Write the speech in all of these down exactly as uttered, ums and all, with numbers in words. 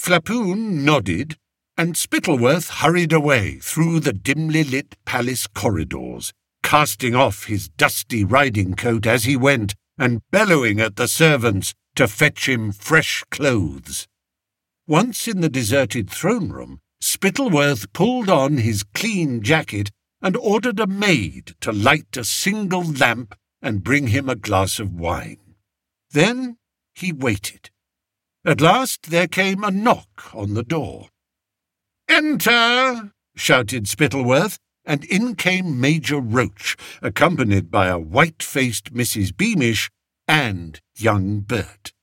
Flapoon nodded, and Spittleworth hurried away through the dimly lit palace corridors, casting off his dusty riding coat as he went and bellowing at the servants to fetch him fresh clothes. Once in the deserted throne room, Spittleworth pulled on his clean jacket and ordered a maid to light a single lamp and bring him a glass of wine. Then he waited. At last there came a knock on the door. "Enter!" shouted Spittleworth, and in came Major Roach, accompanied by a white-faced Missus Beamish and young Bert.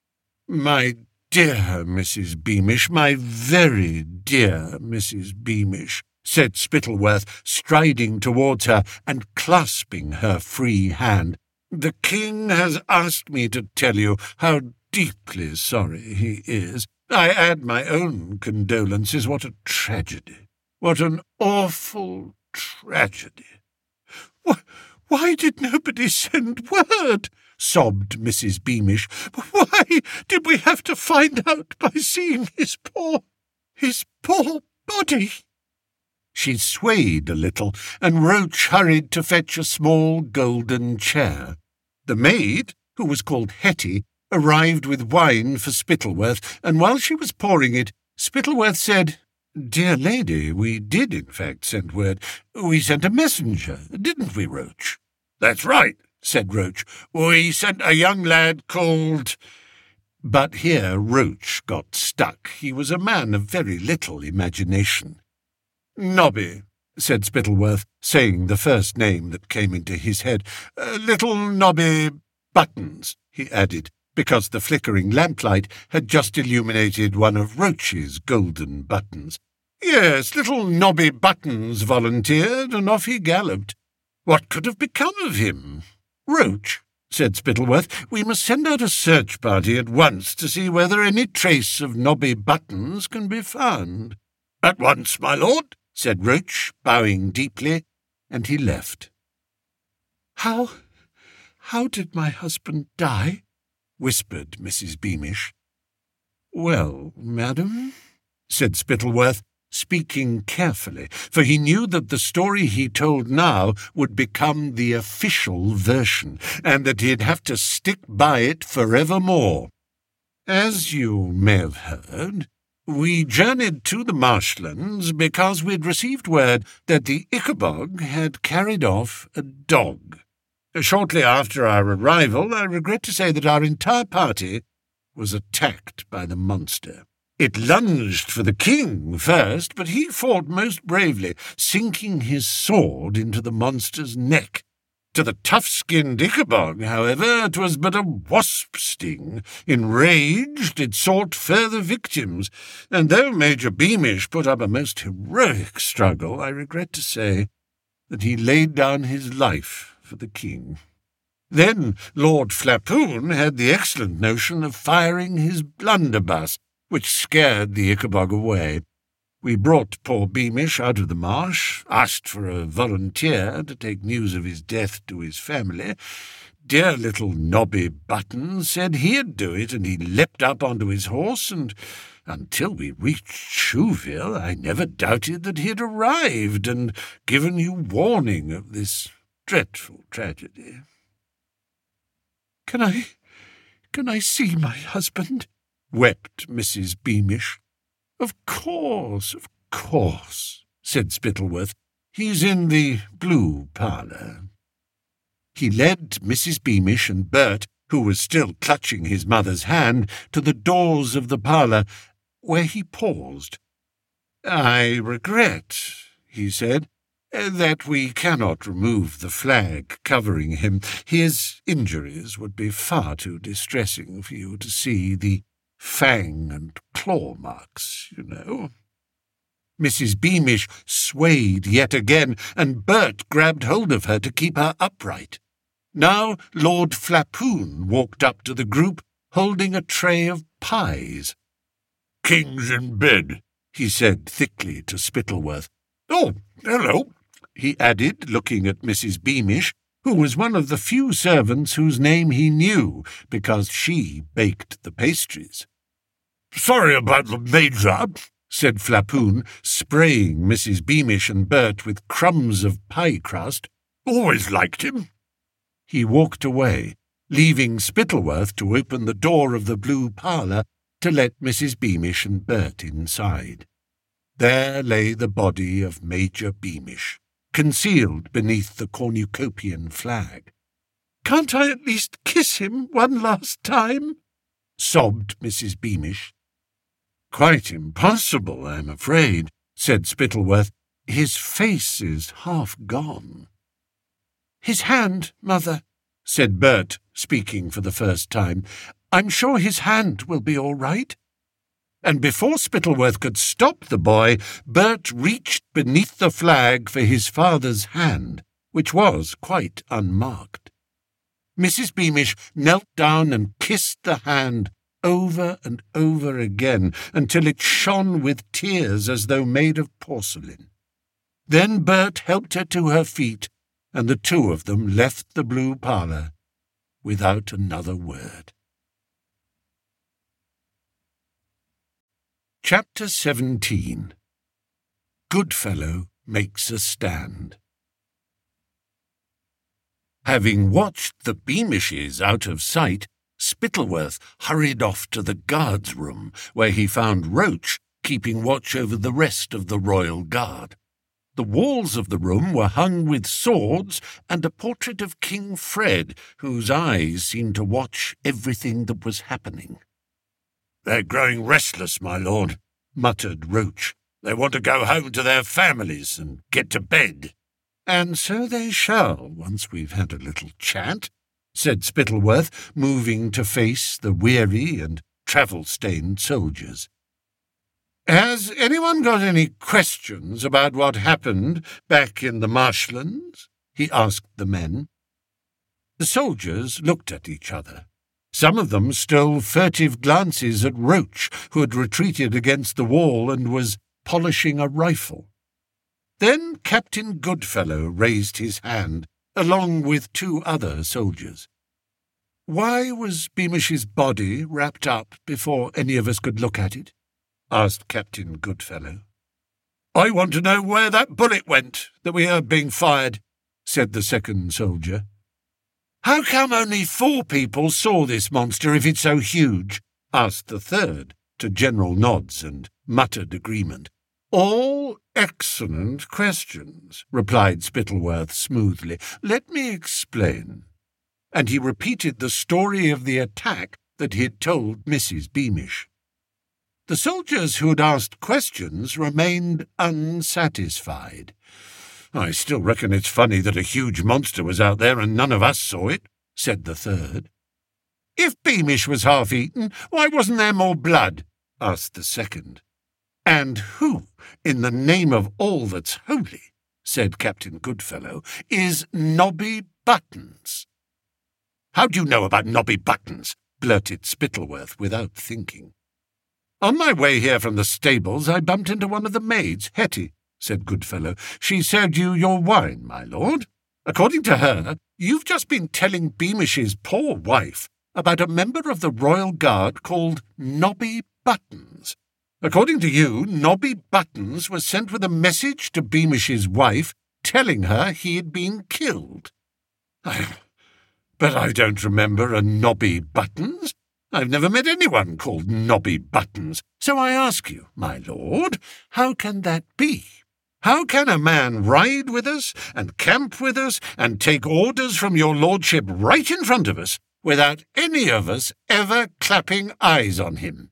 "My dear Missus Beamish, my very dear Missus Beamish," said Spittleworth, striding towards her and clasping her free hand, "the King has asked me to tell you how deeply sorry he is. I add my own condolences. What a tragedy! What an awful tragedy!" Why, why did nobody send word?" sobbed Missus Beamish. "Why did we have to find out by seeing his poor, his poor body?" She swayed a little, and Roach hurried to fetch a small golden chair. The maid, who was called Hetty, arrived with wine for Spittleworth, and while she was pouring it, Spittleworth said, "Dear lady, we did in fact send word. We sent a messenger, didn't we, Roach?" "That's right," said Roach. "We sent a young lad called—" But here Roach got stuck. He was a man of very little imagination. "Nobby," said Spittleworth, saying the first name that came into his head. Uh, "little Nobby Buttons," he added, because the flickering lamplight had just illuminated one of Roach's golden buttons. "Yes, little Nobby Buttons volunteered, and off he galloped. What could have become of him?" "Roach," said Spittleworth, "we must send out a search party at once to see whether any trace of Nobby Buttons can be found." "At once, my lord," said Roach, bowing deeply, and he left. How, how did my husband die?" whispered Missus Beamish. "Well, madam," said Spittleworth, speaking carefully, for he knew that the story he told now would become the official version, and that he'd have to stick by it forevermore. "As you may have heard, we journeyed to the marshlands because we'd received word that the Ichabod had carried off a dog. Shortly after our arrival, I regret to say that our entire party was attacked by the monster. It lunged for the king first, but he fought most bravely, sinking his sword into the monster's neck. To the tough-skinned Ichabod, however, it was but a wasp sting. Enraged, it sought further victims, and though Major Beamish put up a most heroic struggle, I regret to say that he laid down his life for the king. Then Lord Flapoon had the excellent notion of firing his blunderbuss, which scared the Ichabod away. We brought poor Beamish out of the marsh, asked for a volunteer to take news of his death to his family. Dear little Nobby Buttons said he'd do it, and he leapt up onto his horse, and until we reached Chouville, I never doubted that he had arrived and given you warning of this dreadful tragedy." Can I, can I see my husband?" wept Missus Beamish. "Of course, of course," said Spittleworth. "He's in the blue parlour." He led Missus Beamish and Bert, who was still clutching his mother's hand, to the doors of the parlour, where he paused. "I regret," he said, "that we cannot remove the flag covering him. His injuries would be far too distressing for you to see, the fang and claw marks, you know." Missus Beamish swayed yet again, and Bert grabbed hold of her to keep her upright. Now Lord Flapoon walked up to the group, holding a tray of pies. "King's in bed," he said thickly to Spittleworth. "Oh, hello," he added, looking at Missus Beamish, who was one of the few servants whose name he knew, because she baked the pastries. sorry about the Major, said Flapoon, spraying Missus Beamish and Bert with crumbs of pie crust. Always liked him. He walked away, leaving Spittleworth to open the door of the blue parlour to let Missus Beamish and Bert inside. There lay the body of Major Beamish, concealed beneath the cornucopian flag. "Can't I at least kiss him one last time?" sobbed Missus Beamish. "Quite impossible, I'm afraid," said Spittleworth. "His face is half gone." "His hand, Mother," said Bert, speaking for the first time. "I'm sure his hand will be all right." And before Spittleworth could stop the boy, Bert reached beneath the flag for his father's hand, which was quite unmarked. Missus Beamish knelt down and kissed the hand over and over again until it shone with tears as though made of porcelain. Then Bert helped her to her feet, and the two of them left the blue parlour without another word. Chapter seventeen. Goodfellow Makes a Stand. Having watched the Beamishes out of sight, Spittleworth hurried off to the guard's room, where he found Roach keeping watch over the rest of the royal guard. The walls of the room were hung with swords and a portrait of King Fred, whose eyes seemed to watch everything that was happening. "They're growing restless, my lord," muttered Roach. "They want to go home to their families and get to bed." "And so they shall, once we've had a little chat," said Spittleworth, moving to face the weary and travel-stained soldiers. "Has anyone got any questions about what happened back in the marshlands?" he asked the men. The soldiers looked at each other. Some of them stole furtive glances at Roach, who had retreated against the wall and was polishing a rifle. Then Captain Goodfellow raised his hand, along with two other soldiers. "Why was Beamish's body wrapped up before any of us could look at it?" asked Captain Goodfellow. "I want to know where that bullet went that we heard being fired," said the second soldier. "How come only four people saw this monster if it's so huge?" asked the third, to general nods and muttered agreement. "All excellent questions," replied Spittleworth smoothly. "Let me explain." And he repeated the story of the attack that he had told Missus Beamish. The soldiers who had asked questions remained unsatisfied. "I still reckon it's funny that a huge monster was out there and none of us saw it," said the third. "If Beamish was half-eaten, why wasn't there more blood?" asked the second. "And who, in the name of all that's holy," said Captain Goodfellow, "is Nobby Buttons?" "How do you know about Nobby Buttons?" blurted Spittleworth without thinking. "On my way here from the stables, I bumped into one of the maids, Hetty," said Goodfellow. "She served you your wine, my lord. According to her, you've just been telling Beamish's poor wife about a member of the Royal Guard called Nobby Buttons. According to you, Nobby Buttons was sent with a message to Beamish's wife telling her he had been killed. I, but I don't remember a Nobby Buttons. I've never met anyone called Nobby Buttons. So I ask you, my lord, how can that be? How can a man ride with us and camp with us and take orders from your lordship right in front of us without any of us ever clapping eyes on him?"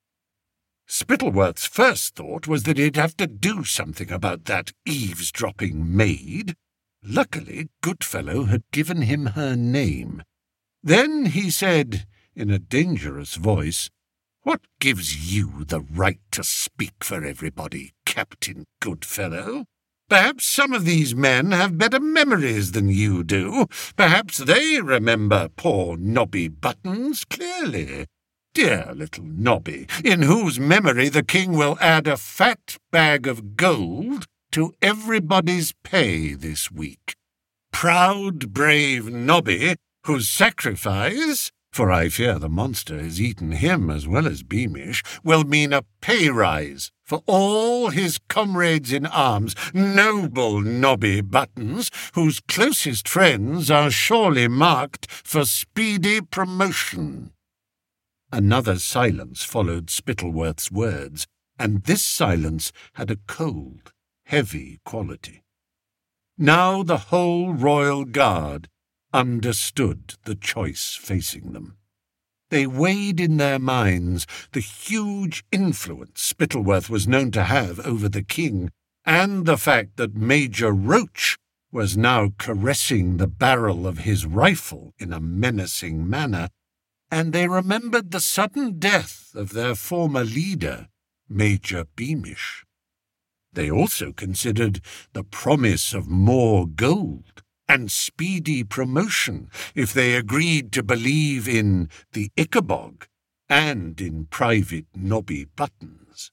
Spittleworth's first thought was that he'd have to do something about that eavesdropping maid. Luckily, Goodfellow had given him her name. Then he said, in a dangerous voice, "What gives you the right to speak for everybody, Captain Goodfellow? Perhaps some of these men have better memories than you do. Perhaps they remember poor Nobby Buttons clearly. Dear little Nobby, in whose memory the king will add a fat bag of gold to everybody's pay this week. Proud, brave Nobby, whose sacrifice for I fear the monster has eaten him as well as Beamish, will mean a pay rise for all his comrades in arms, noble Nobby Buttons, whose closest friends are surely marked for speedy promotion." Another silence followed Spittleworth's words, and this silence had a cold, heavy quality. Now the whole royal guard understood the choice facing them. They weighed in their minds the huge influence Spittleworth was known to have over the king, and the fact that Major Roach was now caressing the barrel of his rifle in a menacing manner, and they remembered the sudden death of their former leader, Major Beamish. They also considered the promise of more gold and speedy promotion if they agreed to believe in the Ichabod and in Private Nobby Buttons.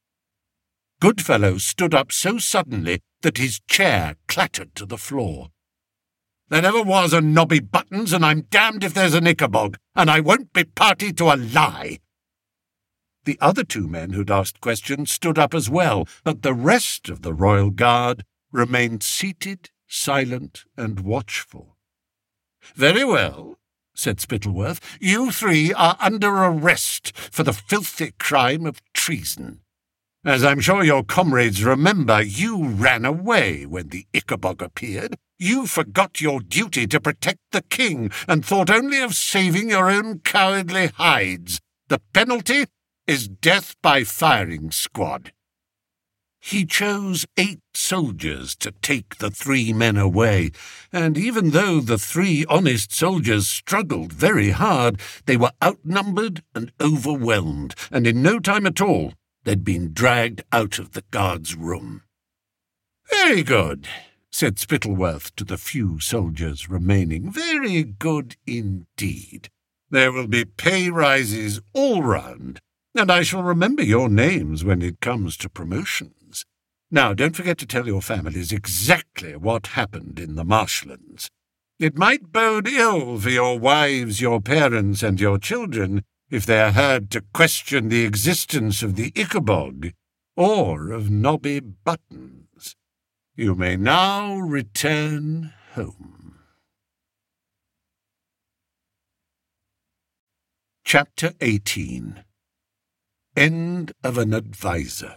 Goodfellow stood up so suddenly that his chair clattered to the floor. "There never was a Nobby Buttons, and I'm damned if there's an Ichabod, and I won't be party to a lie." The other two men who'd asked questions stood up as well, but the rest of the royal guard remained seated, silent and watchful. "Very well," said Spittleworth. "You three are under arrest for the filthy crime of treason. As I'm sure your comrades remember, you ran away when the Ichabod appeared. You forgot your duty to protect the king and thought only of saving your own cowardly hides. The penalty is death by firing squad." He chose eight soldiers to take the three men away, and even though the three honest soldiers struggled very hard, they were outnumbered and overwhelmed, and in no time at all they'd been dragged out of the guard's room. "Very good," said Spittleworth to the few soldiers remaining. "Very good indeed. There will be pay rises all round, and I shall remember your names when it comes to promotions. Now, don't forget to tell your families exactly what happened in the marshlands. It might bode ill for your wives, your parents, and your children if they are heard to question the existence of the Ichabod or of Nobby Buttons. You may now return home." Chapter eighteen. End of an Adviser.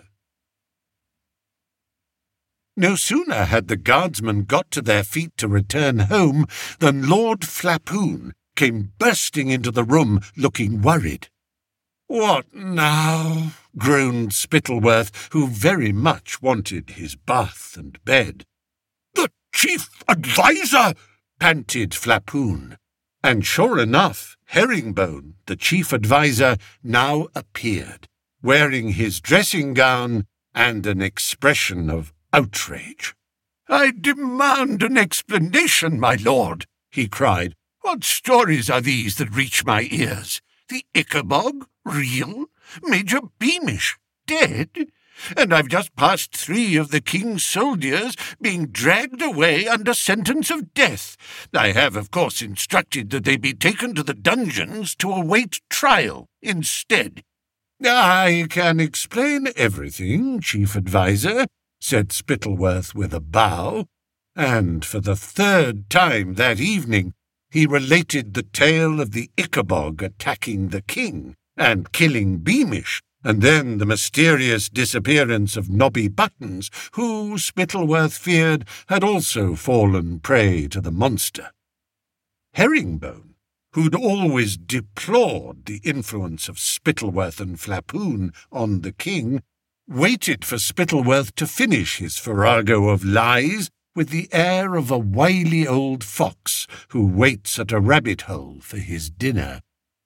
No sooner had the guardsmen got to their feet to return home than Lord Flapoon came bursting into the room, looking worried. "What now?" groaned Spittleworth, who very much wanted his bath and bed. "The chief adviser!" panted Flapoon. And sure enough, Herringbone, the chief adviser, now appeared, wearing his dressing gown and an expression of outrage. "I demand an explanation, my lord," he cried. "What stories are these that reach my ears? The Ichabod real? Major Beamish dead? And I've just passed three of the king's soldiers being dragged away under sentence of death. I have, of course, instructed that they be taken to the dungeons to await trial instead." "I can explain everything, chief adviser," said Spittleworth with a bow, and for the third time that evening he related the tale of the Ichabod attacking the king and killing Beamish, and then the mysterious disappearance of Nobby Buttons, who, Spittleworth feared, had also fallen prey to the monster. Herringbone, who'd always deplored the influence of Spittleworth and Flapoon on the king, waited for Spittleworth to finish his farrago of lies with the air of a wily old fox who waits at a rabbit-hole for his dinner.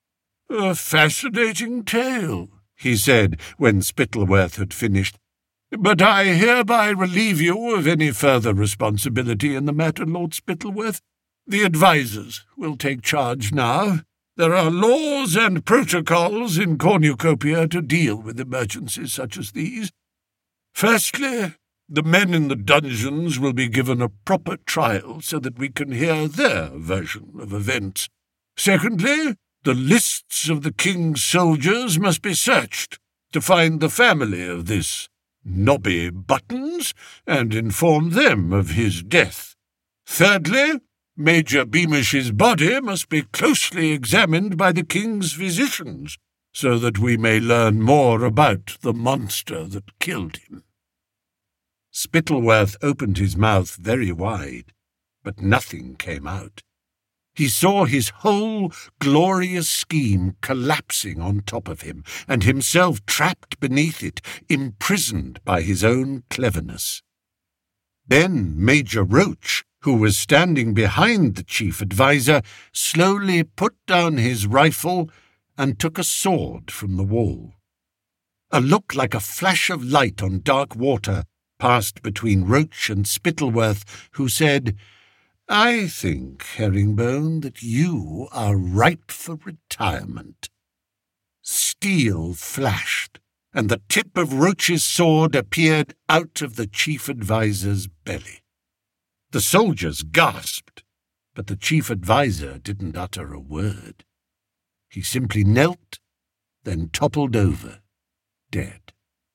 "A fascinating tale," he said when Spittleworth had finished, "but I hereby relieve you of any further responsibility in the matter, Lord Spittleworth. The advisers will take charge now. There are laws and protocols in Cornucopia to deal with emergencies such as these. Firstly, the men in the dungeons will be given a proper trial so that we can hear their version of events. Secondly, The lists of the king's soldiers must be searched to find the family of this Nobby Buttons and inform them of his death. Thirdly, Major Beamish's body must be closely examined by the king's physicians, so that we may learn more about the monster that killed him." Spittleworth opened his mouth very wide, but nothing came out. He saw his whole glorious scheme collapsing on top of him, and himself trapped beneath it, imprisoned by his own cleverness. Then Major Roach, who was standing behind the chief adviser, slowly put down his rifle and took a sword from the wall. A look like a flash of light on dark water passed between Roach and Spittleworth, who said, "I think, Herringbone, that you are ripe for retirement." Steel flashed, and the tip of Roach's sword appeared out of the chief adviser's belly. The soldiers gasped, but the chief adviser didn't utter a word. He simply knelt, then toppled over, dead.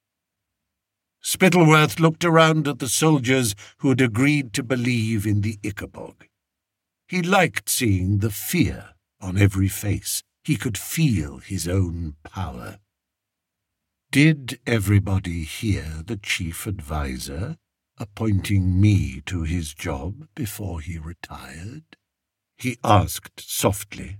Spittleworth looked around at the soldiers who had agreed to believe in the Ichabod. He liked seeing the fear on every face. He could feel his own power. Did everybody hear the chief adviser appointing me to his job before he retired? He asked softly.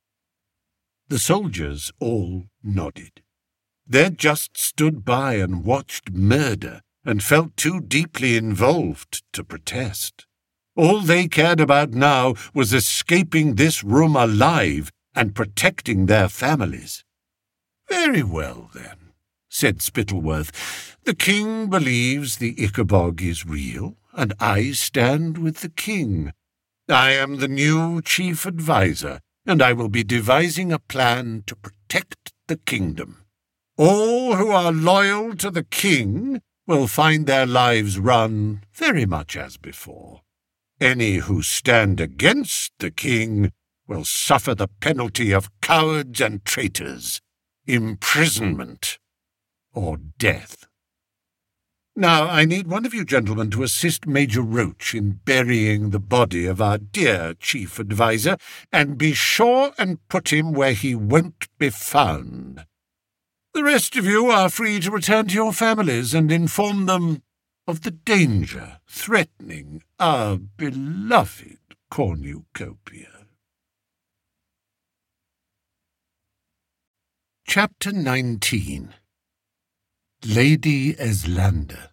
The soldiers all nodded. They'd just stood by and watched murder and felt too deeply involved to protest. All they cared about now was escaping this room alive and protecting their families. "Very well, then," said Spittleworth. "The king believes the Ichabod is real, and I stand with the king. I am the new chief adviser, and I will be devising a plan to protect the kingdom. All who are loyal to the king will find their lives run very much as before. Any who stand against the king will suffer the penalty of cowards and traitors, imprisonment or death. Now I need one of you gentlemen to assist Major Roach in burying the body of our dear chief adviser, and be sure and put him where he won't be found. The rest of you are free to return to your families and inform them of the danger threatening our beloved cornucopia." Chapter nineteen. Lady Eslander.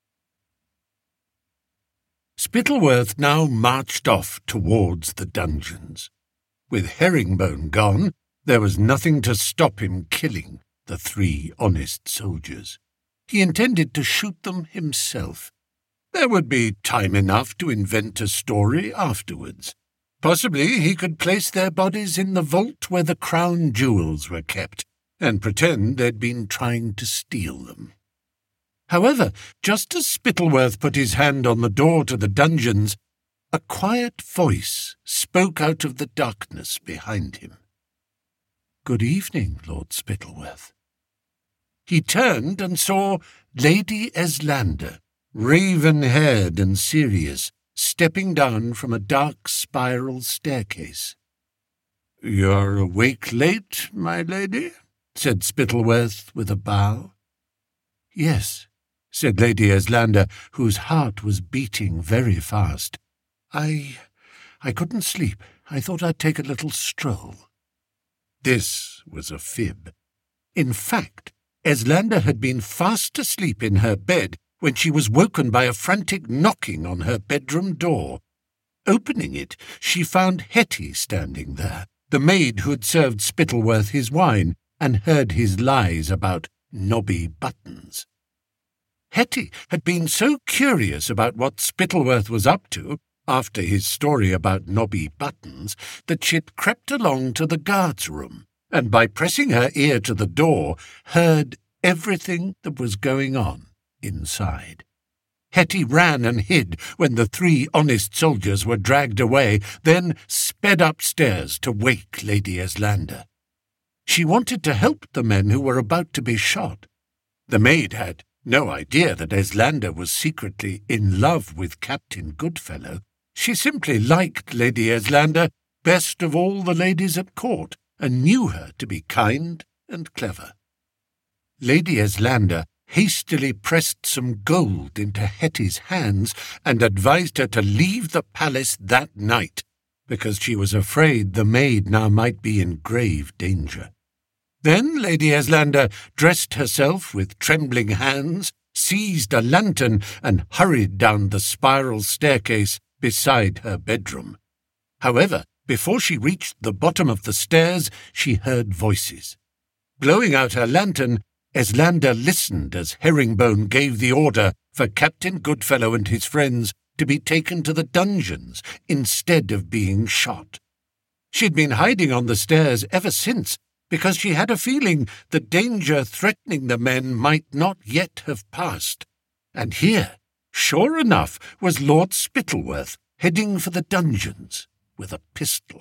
Spittleworth now marched off towards the dungeons. With Herringbone gone, there was nothing to stop him killing the three honest soldiers. He intended to shoot them himself. There would be time enough to invent a story afterwards. Possibly he could place their bodies in the vault where the crown jewels were kept, and pretend they'd been trying to steal them. However, just as Spittleworth put his hand on the door to the dungeons, a quiet voice spoke out of the darkness behind him. "Good evening, Lord Spittleworth." He turned and saw Lady Eslander, raven-haired and serious, stepping down from a dark spiral staircase. "You're awake late, my lady?" said Spittleworth with a bow. "Yes," said Lady Eslander, whose heart was beating very fast. I... I couldn't sleep. I thought I'd take a little stroll." This was a fib. In fact, Eslander had been fast asleep in her bed when she was woken by a frantic knocking on her bedroom door. Opening it, she found Hetty standing there, the maid who had served Spittleworth his wine and heard his lies about Nobby Buttons. Hetty had been so curious about what Spittleworth was up to after his story about Nobby Buttons that she'd crept along to the guard's room, and by pressing her ear to the door, heard everything that was going on inside. Hetty ran and hid when the three honest soldiers were dragged away, then sped upstairs to wake Lady Eslander. She wanted to help the men who were about to be shot. The maid had no idea that Eslander was secretly in love with Captain Goodfellow. She simply liked Lady Eslander best of all the ladies at court, and knew her to be kind and clever. Lady Eslander hastily pressed some gold into Hetty's hands and advised her to leave the palace that night, because she was afraid the maid now might be in grave danger. Then Lady Eslander dressed herself with trembling hands, seized a lantern, and hurried down the spiral staircase beside her bedroom. However, before she reached the bottom of the stairs, she heard voices. Blowing out her lantern, Eslander listened as Herringbone gave the order for Captain Goodfellow and his friends to be taken to the dungeons instead of being shot. She'd been hiding on the stairs ever since, because she had a feeling the danger threatening the men might not yet have passed. And here, sure enough, was Lord Spittleworth heading for the dungeons with a pistol.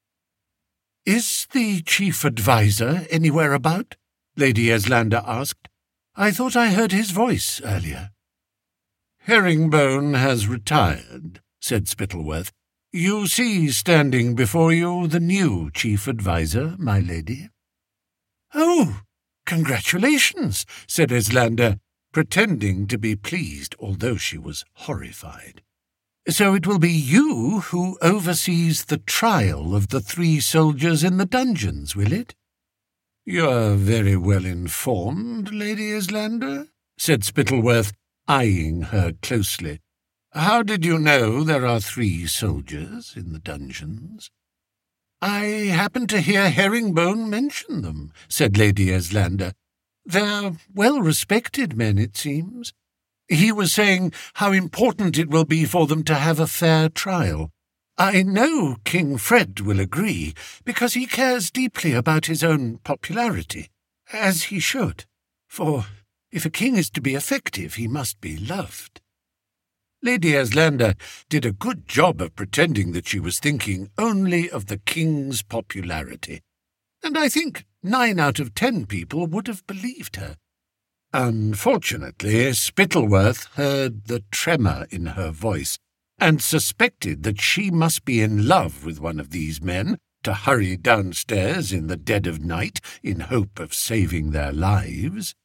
"Is the chief adviser anywhere about?" Lady Eslander asked. "I thought I heard his voice earlier." "Herringbone has retired," said Spittleworth. "You see standing before you the new chief adviser, my lady." "Oh, congratulations," said Eslander, pretending to be pleased, although she was horrified. "So it will be you who oversees the trial of the three soldiers in the dungeons, will it?" "You are very well informed, Lady Eslander," said Spittleworth, eyeing her closely. "How did you know there are three soldiers in the dungeons?" "I happened to hear Herringbone mention them," said Lady Eslander. "They're well-respected men, it seems. He was saying how important it will be for them to have a fair trial. I know King Fred will agree, because he cares deeply about his own popularity, as he should, for if a king is to be effective, he must be loved." Lady Eslander did a good job of pretending that she was thinking only of the king's popularity, and I think nine out of ten people would have believed her. Unfortunately, Spittleworth heard the tremor in her voice, and suspected that she must be in love with one of these men to hurry downstairs in the dead of night in hope of saving their lives.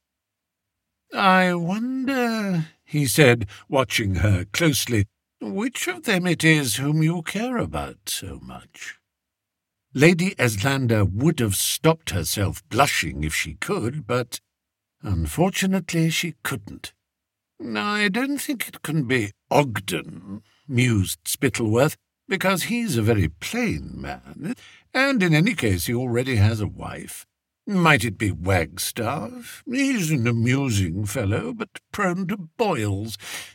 "I wonder," he said, watching her closely, "which of them it is whom you care about so much?" Lady Eslander would have stopped herself blushing if she could, but unfortunately she couldn't. "I don't think it can be Ogden," mused Spittleworth, "because he's a very plain man, and in any case he already has a wife. Might it be Wagstaff? He's an amusing fellow, but prone to boils."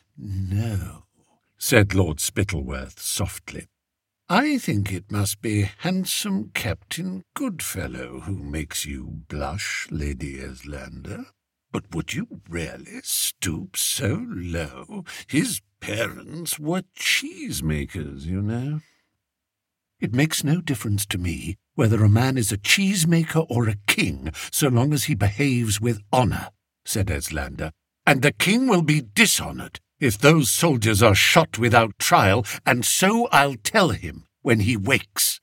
"No," said Lord Spittleworth softly. "I think it must be handsome Captain Goodfellow who makes you blush, Lady Eslander. But would you really stoop so low? His parents were cheesemakers, you know." "It makes no difference to me whether a man is a cheesemaker or a king, so long as he behaves with honour," said Eslander. "And the king will be dishonoured if those soldiers are shot without trial, and so I'll tell him when he wakes."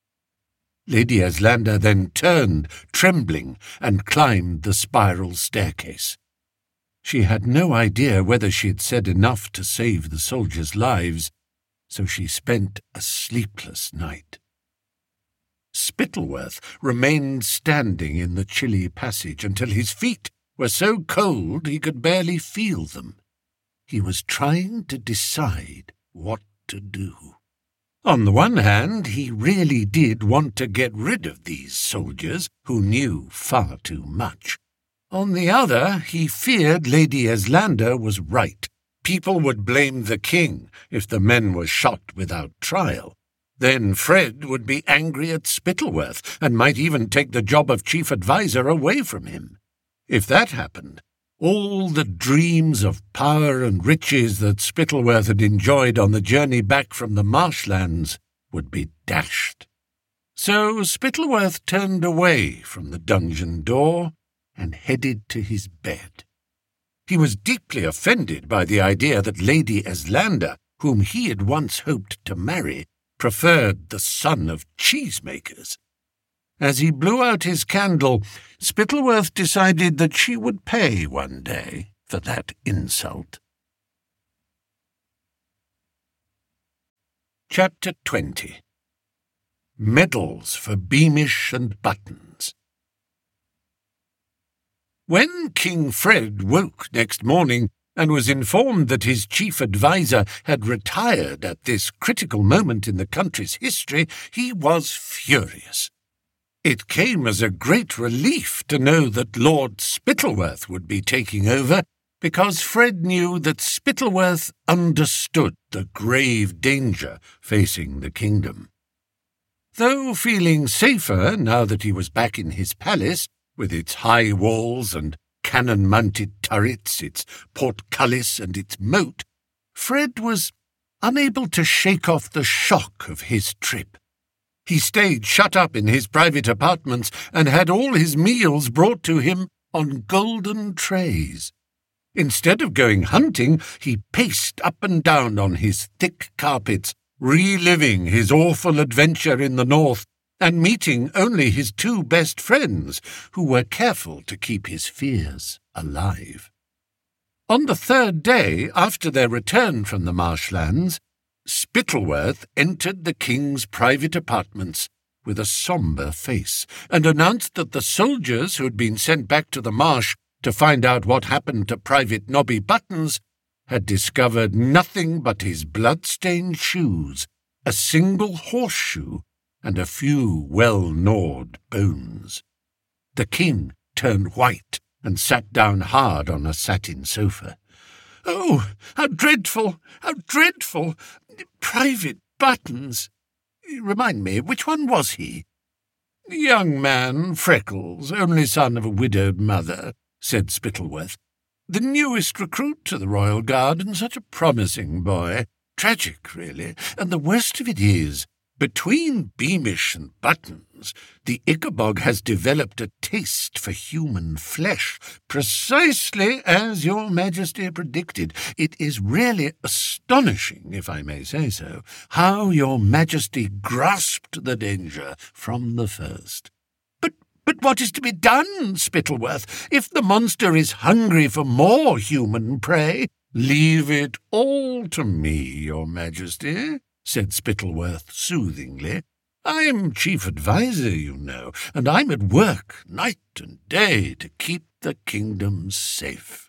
Lady Eslander then turned, trembling, and climbed the spiral staircase. She had no idea whether she had said enough to save the soldiers' lives, so she spent a sleepless night. Spittleworth remained standing in the chilly passage until his feet were so cold he could barely feel them. He was trying to decide what to do. On the one hand, he really did want to get rid of these soldiers who knew far too much. On the other, he feared Lady Eslander was right. People would blame the king if the men were shot without trial. Then Fred would be angry at Spittleworth and might even take the job of chief adviser away from him. If that happened, all the dreams of power and riches that Spittleworth had enjoyed on the journey back from the marshlands would be dashed. So Spittleworth turned away from the dungeon door and headed to his bed. He was deeply offended by the idea that Lady Eslander, whom he had once hoped to marry, preferred the son of cheesemakers. As he blew out his candle, Spittleworth decided that she would pay one day for that insult. Chapter twenty. Medals for Beamish and Buttons. When King Fred woke next morning and was informed that his chief adviser had retired at this critical moment in the country's history, he was furious. It came as a great relief to know that Lord Spittleworth would be taking over, because Fred knew that Spittleworth understood the grave danger facing the kingdom. Though feeling safer now that he was back in his palace, with its high walls and cannon-mounted turrets, its portcullis and its moat, Fred was unable to shake off the shock of his trip. He stayed shut up in his private apartments and had all his meals brought to him on golden trays. Instead of going hunting, he paced up and down on his thick carpets, reliving his awful adventure in the north and meeting only his two best friends, who were careful to keep his fears alive. On the third day after their return from the marshlands, Spittleworth entered the king's private apartments with a sombre face and announced that the soldiers who had been sent back to the marsh to find out what happened to Private Nobby Buttons had discovered nothing but his blood-stained shoes, a single horseshoe, and a few well-gnawed bones. The king turned white and sat down hard on a satin sofa. "Oh, how dreadful! How dreadful! Private Buttons! Remind me, which one was he?" "Young man, Freckles, only son of a widowed mother," said Spittleworth. "The newest recruit to the Royal Guard, and such a promising boy. Tragic, really. And the worst of it is, between Beamish and Buttons, the Ichabod has developed a taste for human flesh, precisely as your Majesty predicted. It is really astonishing, if I may say so, how your Majesty grasped the danger from the first." But but what is to be done, Spittleworth? If the monster is hungry for more human prey, leave it all to me, your Majesty, said Spittleworth soothingly. "I'm chief adviser, you know, and I'm at work night and day to keep the kingdom safe."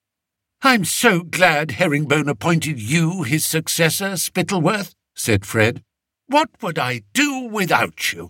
"I'm so glad Herringbone appointed you his successor, Spittleworth," said Fred. "What would I do without you?"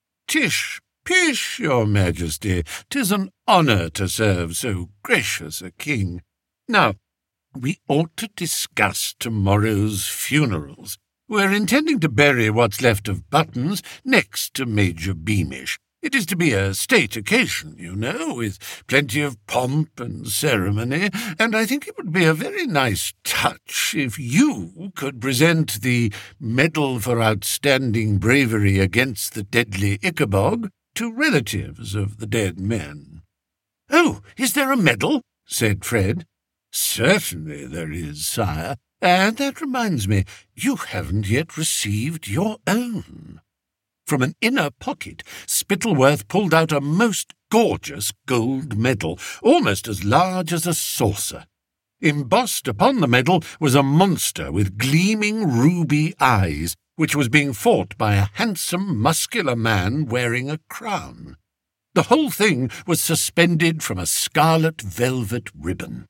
"Tish, pish, your Majesty, 'tis an honour to serve so gracious a king. Now, we ought to discuss tomorrow's funerals. We're intending to bury what's left of Buttons next to Major Beamish. It is to be a state occasion, you know, with plenty of pomp and ceremony, and I think it would be a very nice touch if you could present the Medal for Outstanding Bravery Against the Deadly Ichabod to relatives of the dead men." "Oh, is there a medal?" said Fred. "Certainly there is, sire. And that reminds me, you haven't yet received your own." From an inner pocket, Spittleworth pulled out a most gorgeous gold medal, almost as large as a saucer. Embossed upon the medal was a monster with gleaming ruby eyes, which was being fought by a handsome, muscular man wearing a crown. The whole thing was suspended from a scarlet velvet ribbon.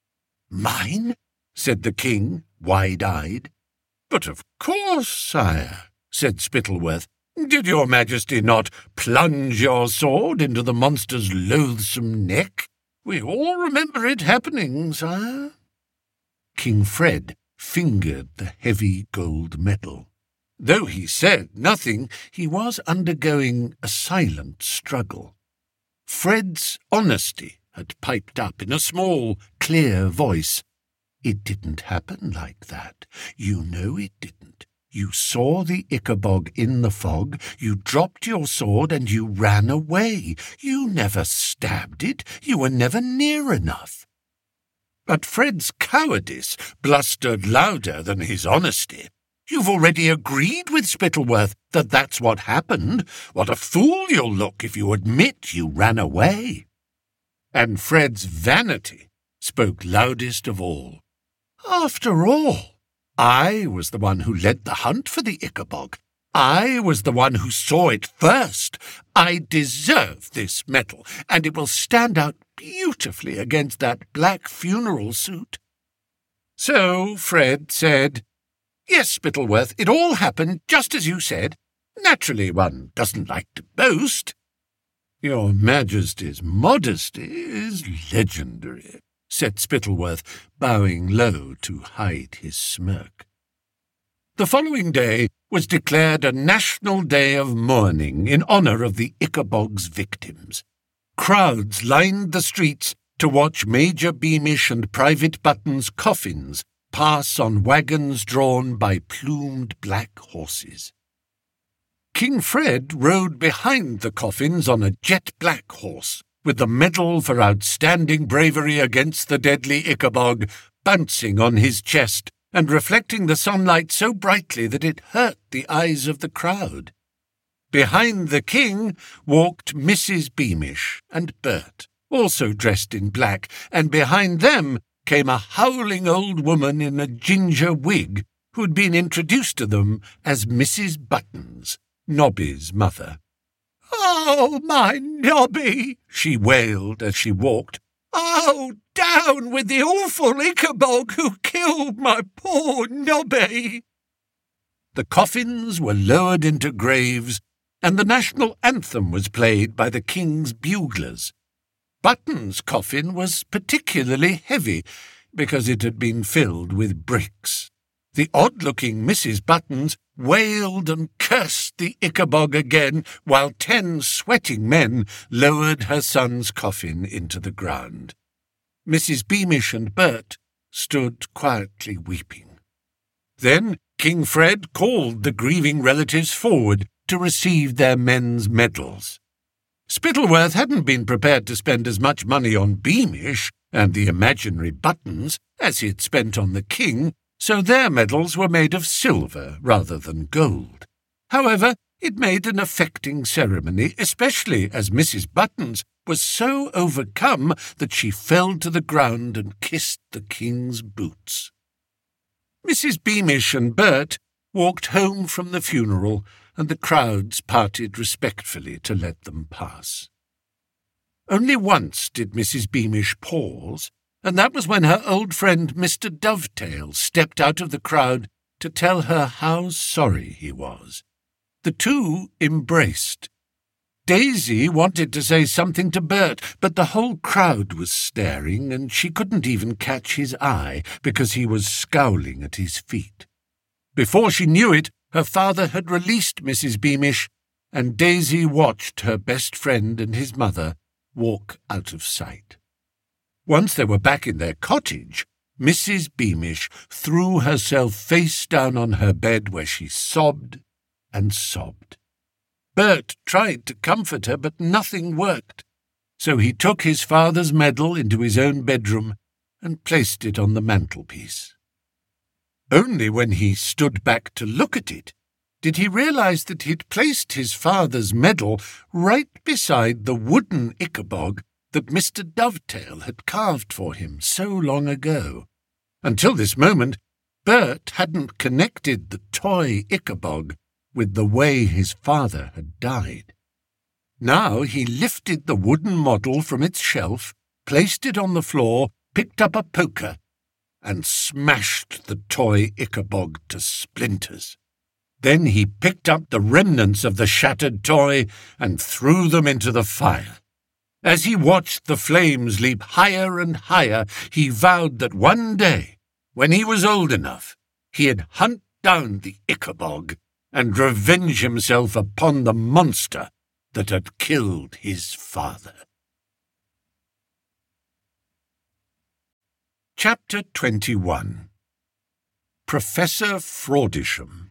"Mine?" said the king, wide-eyed. "But of course, sire," said Spittleworth. "Did your Majesty not plunge your sword into the monster's loathsome neck? We all remember it happening, sire." King Fred fingered the heavy gold medal. Though he said nothing, he was undergoing a silent struggle. Fred's honesty had piped up in a small, clear voice. "It didn't happen like that. You know it didn't. You saw the Ichabod in the fog, you dropped your sword and you ran away. You never stabbed it. You were never near enough." But Fred's cowardice blustered louder than his honesty. "You've already agreed with Spittleworth that that's what happened. What a fool you'll look if you admit you ran away." And Fred's vanity spoke loudest of all. "After all, I was the one who led the hunt for the Ichabod. I was the one who saw it first. I deserve this medal, and it will stand out beautifully against that black funeral suit." So Fred said, "Yes, Spittleworth, it all happened just as you said. Naturally, one doesn't like to boast." "Your Majesty's modesty is legendary," said Spittleworth, bowing low to hide his smirk. The following day was declared a national day of mourning in honour of the Ichabod's victims. Crowds lined the streets to watch Major Beamish and Private Button's coffins pass on wagons drawn by plumed black horses. King Fred rode behind the coffins on a jet-black horse, with the medal for outstanding bravery against the deadly Ichabod bouncing on his chest and reflecting the sunlight so brightly that it hurt the eyes of the crowd. Behind the king walked Missus Beamish and Bert, also dressed in black, and behind them came a howling old woman in a ginger wig who'd been introduced to them as Missus Buttons, Nobby's mother. "Oh, my Nobby!" she wailed as she walked. "Oh, down with the awful Ichabod who killed my poor Nobby!" The coffins were lowered into graves, and the national anthem was played by the king's buglers. Button's coffin was particularly heavy, because it had been filled with bricks. The odd-looking Missus Buttons wailed and cursed the Ichabod again, while ten sweating men lowered her son's coffin into the ground. Missus Beamish and Bert stood quietly weeping. Then King Fred called the grieving relatives forward to receive their men's medals. Spittleworth hadn't been prepared to spend as much money on Beamish and the imaginary Buttons as he had spent on the king, so their medals were made of silver rather than gold. However, it made an affecting ceremony, especially as Missus Buttons was so overcome that she fell to the ground and kissed the king's boots. Missus Beamish and Bert walked home from the funeral, and the crowds parted respectfully to let them pass. Only once did Missus Beamish pause, and that was when her old friend Mister Dovetail stepped out of the crowd to tell her how sorry he was. The two embraced. Daisy wanted to say something to Bert, but the whole crowd was staring, and she couldn't even catch his eye because he was scowling at his feet. Before she knew it, her father had released Missus Beamish, and Daisy watched her best friend and his mother walk out of sight. Once they were back in their cottage, Missus Beamish threw herself face down on her bed where she sobbed and sobbed. Bert tried to comfort her, but nothing worked, so he took his father's medal into his own bedroom and placed it on the mantelpiece. Only when he stood back to look at it did he realize that he'd placed his father's medal right beside the wooden Ichabod that Mister Dovetail had carved for him so long ago. Until this moment, Bert hadn't connected the toy Ichabod with the way his father had died. Now he lifted the wooden model from its shelf, placed it on the floor, picked up a poker, and smashed the toy Ichabod to splinters. Then he picked up the remnants of the shattered toy and threw them into the fire. As he watched the flames leap higher and higher, he vowed that one day, when he was old enough, he'd hunt down the Ichabod and revenge himself upon the monster that had killed his father. Chapter twenty-one. Professor Fraudisham.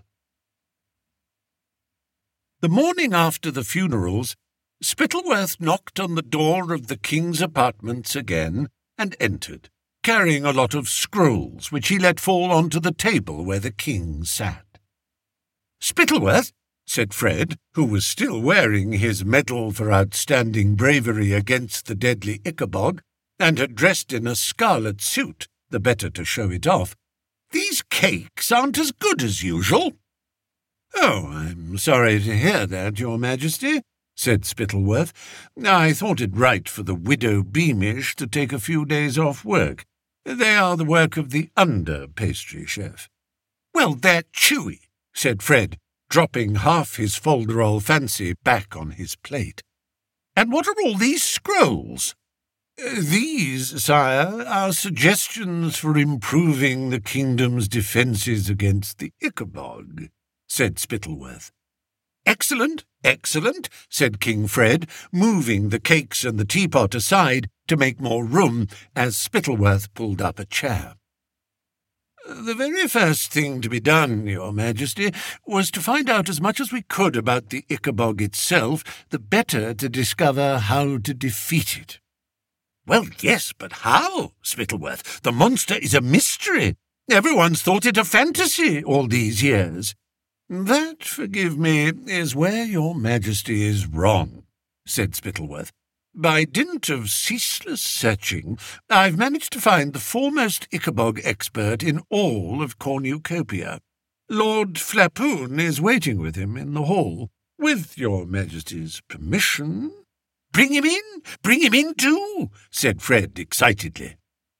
The morning after the funerals, Spittleworth knocked on the door of the king's apartments again and entered, carrying a lot of scrolls which he let fall onto the table where the king sat. "Spittleworth," said Fred, who was still wearing his medal for outstanding bravery against the deadly Ichabod, and had dressed in a scarlet suit, the better to show it off, "these cakes aren't as good as usual." "Oh, I'm sorry to hear that, your majesty," said Spittleworth. "I thought it right for the widow Beamish to take a few days off work. They are the work of the under-pastry chef." "Well, they're chewy," said Fred, dropping half his folderol fancy back on his plate. "And what are all these scrolls?" "These, sire, are suggestions for improving the kingdom's defences against the Ichabod," said Spittleworth. "Excellent, excellent," said King Fred, moving the cakes and the teapot aside to make more room as Spittleworth pulled up a chair. "The very first thing to be done, your majesty, was to find out as much as we could about the Ichabod itself, the better to discover how to defeat it." "Well, yes, but how, Spittleworth? The monster is a mystery. Everyone's thought it a fantasy all these years." "That, forgive me, is where your majesty is wrong," said Spittleworth. "By dint of ceaseless searching, I've managed to find the foremost Ichabod expert in all of Cornucopia. Lord Flapoon is waiting with him in the hall. With your majesty's permission—" "Bring him in! Bring him in too!" said Fred excitedly.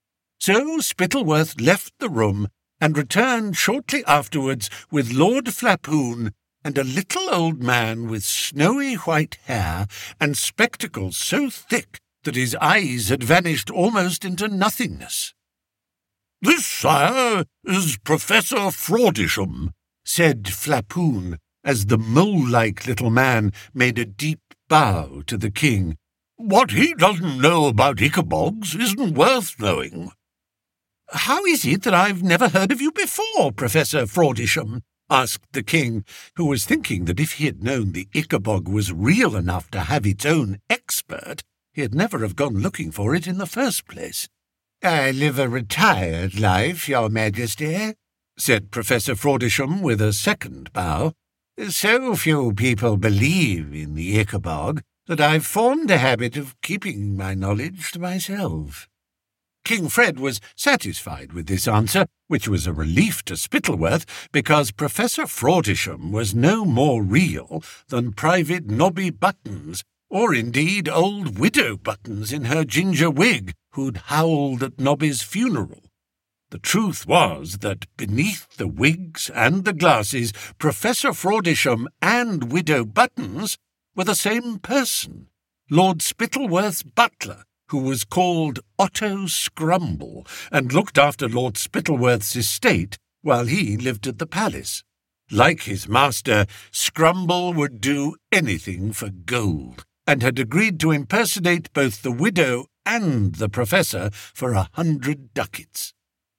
So Spittleworth left the room and returned shortly afterwards with Lord Flapoon and a little old man with snowy white hair and spectacles so thick that his eyes had vanished almost into nothingness. "This, sire, is Professor Fraudisham," said Flapoon, as the mole-like little man made a deep bow to the king. "What he doesn't know about Ichabods isn't worth knowing." "How is it that I've never heard of you before, Professor Fraudisham?" asked the king, who was thinking that if he had known the Ichabod was real enough to have its own expert, he'd never have gone looking for it in the first place. "I live a retired life, your majesty," said Professor Fraudisham with a second bow. "So few people believe in the Ichabod that I've formed a habit of keeping my knowledge to myself." King Fred was satisfied with this answer, which was a relief to Spittleworth, because Professor Fraudisham was no more real than Private Nobby Buttons, or indeed old Widow Buttons in her ginger wig, who'd howled at Nobby's funeral. The truth was that beneath the wigs and the glasses, Professor Fraudisham and Widow Buttons were the same person, Lord Spittleworth's butler, who was called Otto Scrumble, and looked after Lord Spittleworth's estate while he lived at the palace. Like his master, Scrumble would do anything for gold, and had agreed to impersonate both the widow and the professor for a hundred ducats.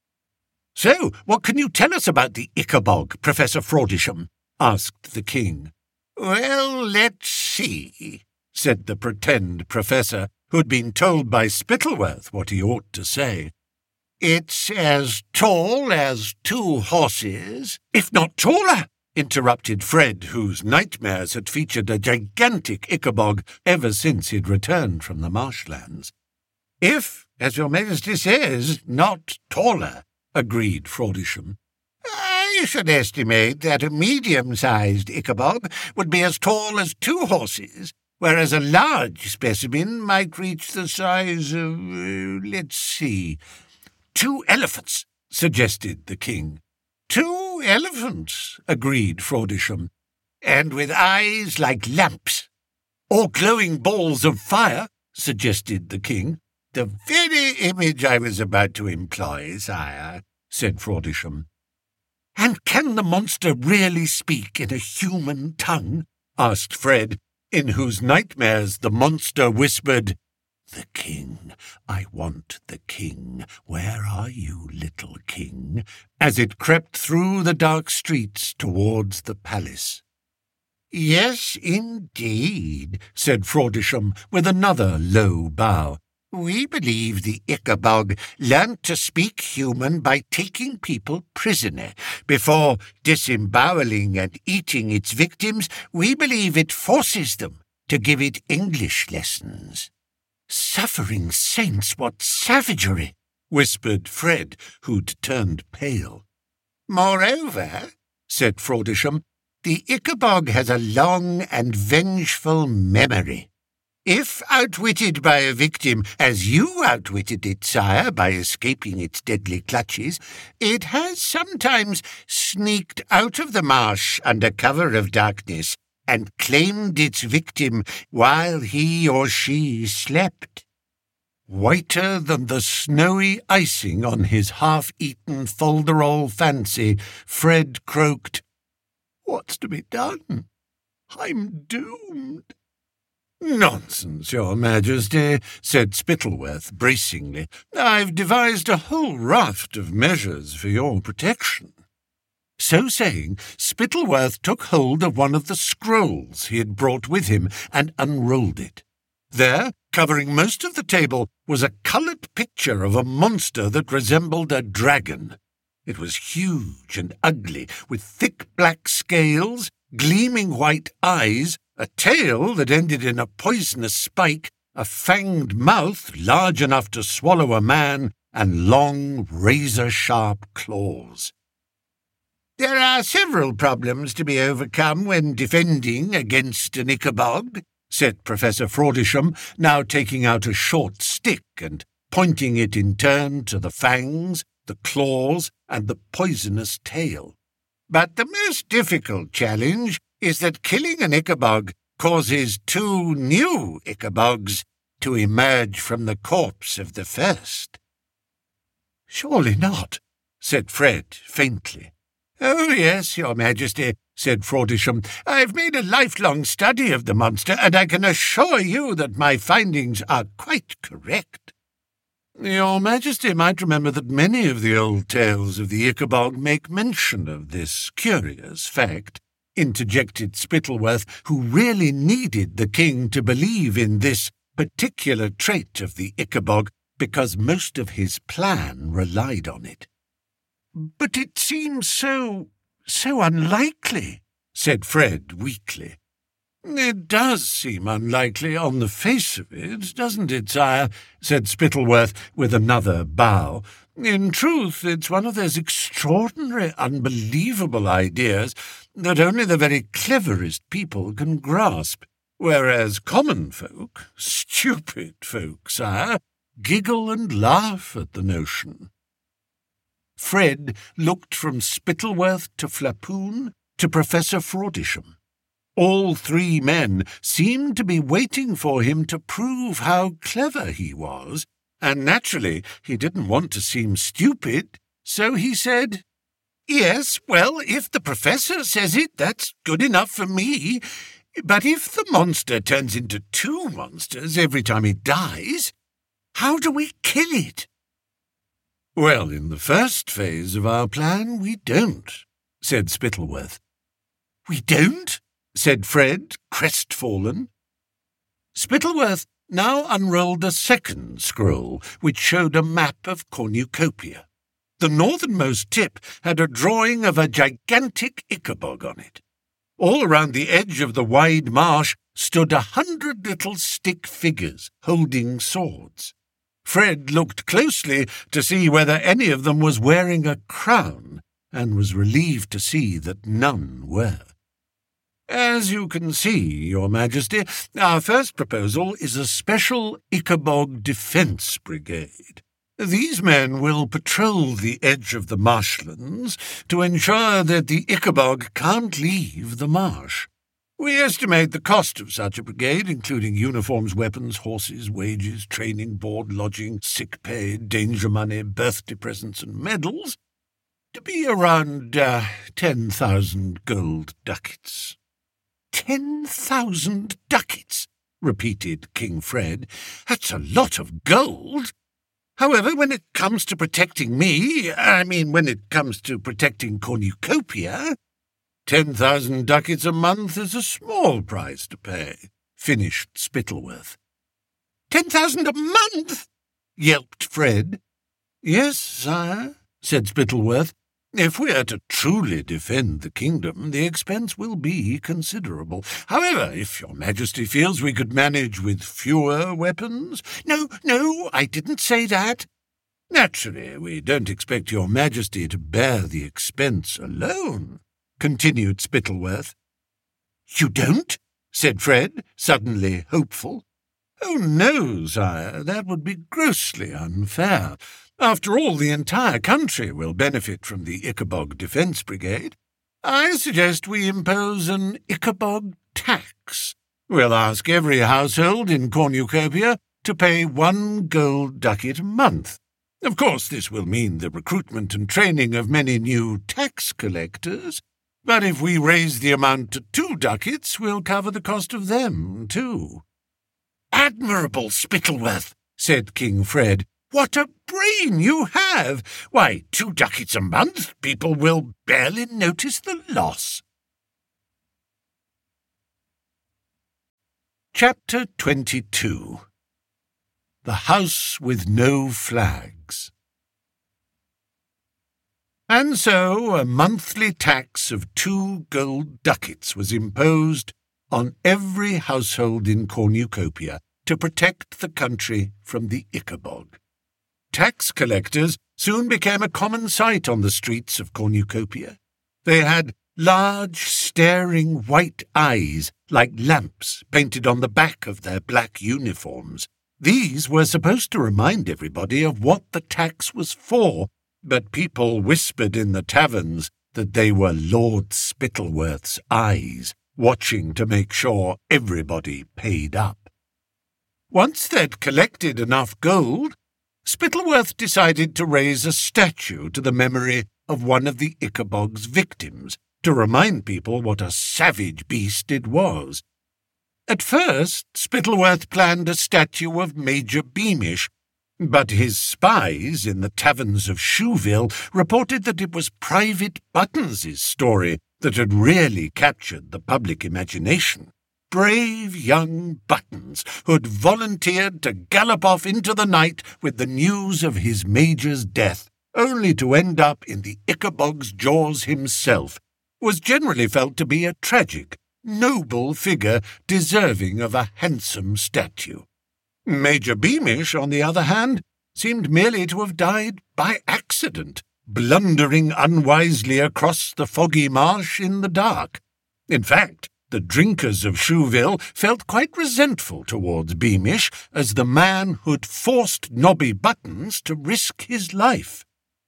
"So, what can you tell us about the Ichabod, Professor Fraudisham?" asked the king. "Well, let's see," said the pretend professor, who'd been told by Spittleworth what he ought to say. "It's as tall as two horses." "If not taller," interrupted Fred, whose nightmares had featured a gigantic Ichabod ever since he'd returned from the marshlands. "If, as your majesty says, not taller," agreed Fraudisham. "I should estimate that a medium-sized Ichabod would be as tall as two horses, whereas a large specimen might reach the size of, uh, let's see, two elephants," suggested the king. "Two elephants," agreed Fraudisham, "and with eyes like lamps." "Or glowing balls of fire," suggested the king. "The very image I was about to employ, sire," said Fraudisham. "And can the monster really speak in a human tongue?" asked Fred, in whose nightmares the monster whispered, The king. I want the king. Where are you, little king? As it crept through the dark streets towards the palace. Yes, indeed, said Frawdisham with another low bow. We believe the Ichabod learnt to speak human by taking people prisoner. Before disemboweling and eating its victims, we believe it forces them to give it English lessons. Suffering saints, what savagery, whispered Fred, who'd turned pale. Moreover, said Frawdisham, the Ichabod has a long and vengeful memory. If outwitted by a victim, as you outwitted it, sire, by escaping its deadly clutches, it has sometimes sneaked out of the marsh under cover of darkness and claimed its victim while he or she slept. Whiter than the snowy icing on his half-eaten folderol fancy, Fred croaked, What's to be done? I'm doomed. Nonsense, Your Majesty, said Spittleworth bracingly. I've devised a whole raft of measures for your protection. So saying, Spittleworth took hold of one of the scrolls he had brought with him and unrolled it. There, covering most of the table, was a coloured picture of a monster that resembled a dragon. It was huge and ugly, with thick black scales, gleaming white eyes, a tail that ended in a poisonous spike, a fanged mouth large enough to swallow a man, and long, razor-sharp claws. There are several problems to be overcome when defending against an Ichabod, said Professor Frawdisham, now taking out a short stick and pointing it in turn to the fangs, the claws, and the poisonous tail. But the most difficult challenge is that killing an Ichabod causes two new Ichabods to emerge from the corpse of the first. Surely not, said Fred faintly. Oh, yes, Your Majesty, said Frawdisham. I've made a lifelong study of the monster, and I can assure you that my findings are quite correct. Your Majesty might remember that many of the old tales of the Ichabod make mention of this curious fact, interjected Spittleworth, who really needed the king to believe in this particular trait of the Ichabod because most of his plan relied on it. But it seems so, so unlikely, said Fred weakly. It does seem unlikely on the face of it, doesn't it, sire? Said Spittleworth with another bow. In truth, it's one of those extraordinary, unbelievable ideas that only the very cleverest people can grasp, whereas common folk, stupid folk, sire, giggle and laugh at the notion. Fred looked from Spittleworth to Flapoon to Professor Frawdisham. All three men seemed to be waiting for him to prove how clever he was, and naturally he didn't want to seem stupid, so he said, Yes, well, if the professor says it, that's good enough for me. But if the monster turns into two monsters every time it dies, how do we kill it? Well, in the first phase of our plan, we don't, said Spittleworth. We don't? Said Fred, crestfallen. Spittleworth now unrolled a second scroll, which showed a map of Cornucopia. The northernmost tip had a drawing of a gigantic Ichabod on it. All around the edge of the wide marsh stood a hundred little stick figures holding swords. Fred looked closely to see whether any of them was wearing a crown, and was relieved to see that none were. As you can see, Your Majesty, our first proposal is a special Ichabod Defence Brigade. These men will patrol the edge of the marshlands to ensure that the Ichabod can't leave the marsh. We estimate the cost of such a brigade, including uniforms, weapons, horses, wages, training, board, lodging, sick pay, danger money, birthday presents and medals, to be around uh, ten thousand gold ducats. Ten thousand ducats, repeated King Fred. "That's a lot of gold. However, when it comes to protecting me, I mean when it comes to protecting Cornucopia, ten thousand ducats a month is a small price to pay," finished Spittleworth. Ten thousand a month?" yelped Fred. "Yes, sire," said Spittleworth. "If we are to truly defend the kingdom, the expense will be considerable. However, if your majesty feels we could manage with fewer weapons—" "No, no, I didn't say that." "Naturally, we don't expect your majesty to bear the expense alone," continued Spittleworth. "You don't?" said Fred, suddenly hopeful. "Oh, no, sire, that would be grossly unfair. After all, the entire country will benefit from the Ichabod Defence Brigade. I suggest we impose an Ichabod tax. We'll ask every household in Cornucopia to pay one gold ducat a month. Of course, this will mean the recruitment and training of many new tax collectors, but if we raise the amount to two ducats, we'll cover the cost of them, too." "Admirable, Spittleworth," said King Fred. "What a brain you have! Why, two ducats a month, people will barely notice the loss." Chapter twenty-two. The House with No Flags. And so a monthly tax of two gold ducats was imposed on every household in Cornucopia to protect the country from the Ichabod. Tax collectors soon became a common sight on the streets of Cornucopia. They had large, staring white eyes like lamps painted on the back of their black uniforms. These were supposed to remind everybody of what the tax was for, but people whispered in the taverns that they were Lord Spittleworth's eyes, watching to make sure everybody paid up. Once they'd collected enough gold, Spittleworth decided to raise a statue to the memory of one of the Ichabod's victims, to remind people what a savage beast it was. At first, Spittleworth planned a statue of Major Beamish, but his spies in the taverns of Shoeville reported that it was Private Buttons's story that had really captured the public imagination. Brave young Buttons, who'd volunteered to gallop off into the night with the news of his major's death, only to end up in the Ichabod's jaws himself, was generally felt to be a tragic, noble figure deserving of a handsome statue. Major Beamish, on the other hand, seemed merely to have died by accident, blundering unwisely across the foggy marsh in the dark. In fact, the drinkers of Shoeville felt quite resentful towards Beamish as the man who'd forced Nobby Buttons to risk his life.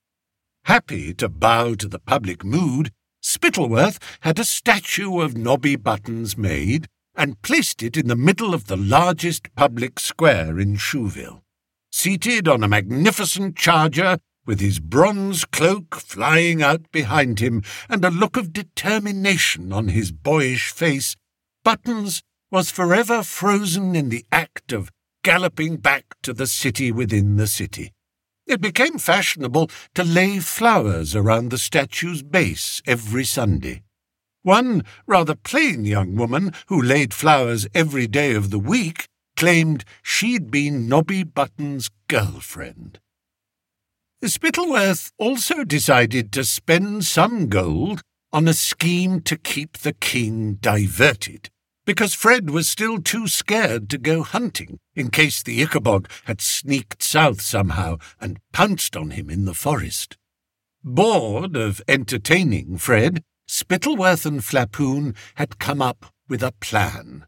Happy to bow to the public mood, Spittleworth had a statue of Nobby Buttons made and placed it in the middle of the largest public square in Shoeville. Seated on a magnificent charger, with his bronze cloak flying out behind him and a look of determination on his boyish face, Buttons was forever frozen in the act of galloping back to the city within the city. It became fashionable to lay flowers around the statue's base every Sunday. One rather plain young woman who laid flowers every day of the week claimed she'd been Nobby Buttons' girlfriend. Spittleworth also decided to spend some gold on a scheme to keep the king diverted, because Fred was still too scared to go hunting in case the Ichabod had sneaked south somehow and pounced on him in the forest. Bored of entertaining Fred, Spittleworth and Flapoon had come up with a plan.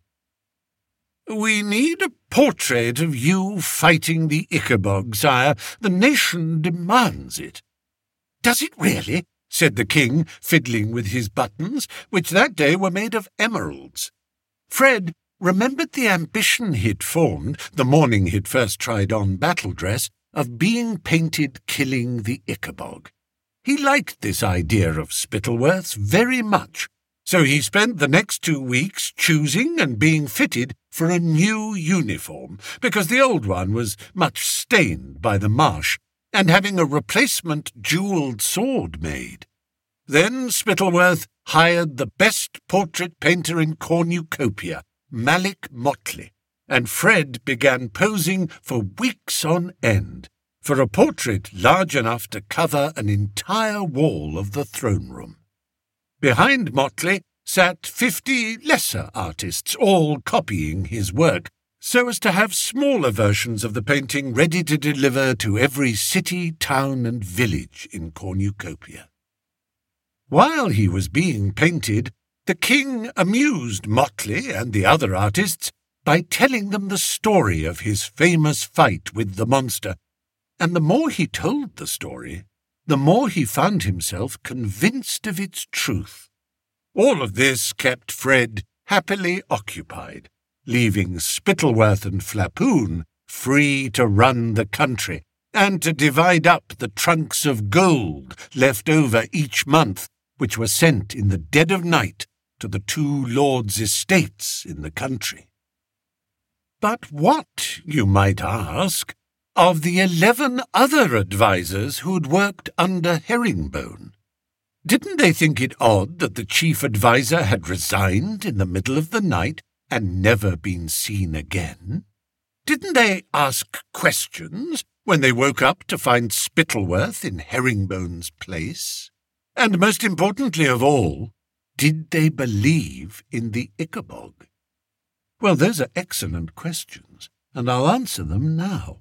"We need a portrait of you fighting the Ichabod, sire. The nation demands it." "Does it really?" said the king, fiddling with his buttons, which that day were made of emeralds. Fred remembered the ambition he'd formed, the morning he'd first tried on battle dress, of being painted killing the Ichabod. He liked this idea of Spittleworth's very much, so he spent the next two weeks choosing and being fitted for a new uniform, because the old one was much stained by the marsh, and having a replacement jewelled sword made. Then Spittleworth hired the best portrait painter in Cornucopia, Malik Motley, and Fred began posing for weeks on end for a portrait large enough to cover an entire wall of the throne room. Behind Motley sat fifty lesser artists, all copying his work, so as to have smaller versions of the painting ready to deliver to every city, town, and village in Cornucopia. While he was being painted, the king amused Motley and the other artists by telling them the story of his famous fight with the monster, and the more he told the story, the more he found himself convinced of its truth. All of this kept Fred happily occupied, leaving Spittleworth and Flapoon free to run the country and to divide up the trunks of gold left over each month, which were sent in the dead of night to the two lords' estates in the country. But what, you might ask, of the eleven other advisers who'd worked under Herringbone? Didn't they think it odd that the chief adviser had resigned in the middle of the night and never been seen again? Didn't they ask questions when they woke up to find Spittleworth in Herringbone's place? And most importantly of all, did they believe in the Ichabod? Well, those are excellent questions, and I'll answer them now.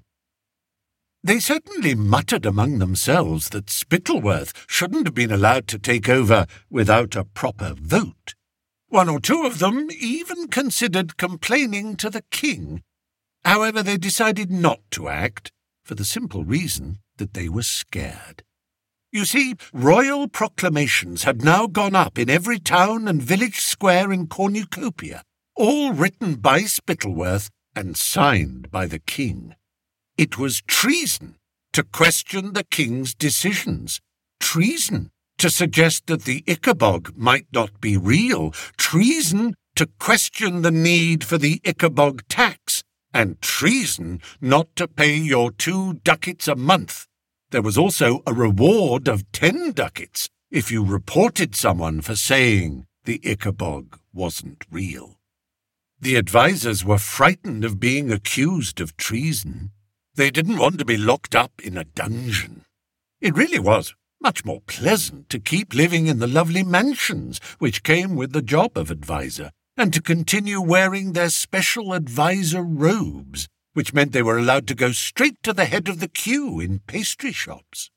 They certainly muttered among themselves that Spittleworth shouldn't have been allowed to take over without a proper vote. One or two of them even considered complaining to the king. However, they decided not to act, for the simple reason that they were scared. You see, royal proclamations had now gone up in every town and village square in Cornucopia, all written by Spittleworth and signed by the king. It was treason to question the king's decisions, treason to suggest that the Ichabod might not be real, treason to question the need for the Ichabod tax, and treason not to pay your two ducats a month. There was also a reward of ten ducats if you reported someone for saying the Ichabod wasn't real. The advisers were frightened of being accused of treason. They didn't want to be locked up in a dungeon. It really was much more pleasant to keep living in the lovely mansions which came with the job of adviser, and to continue wearing their special adviser robes, which meant they were allowed to go straight to the head of the queue in pastry shops.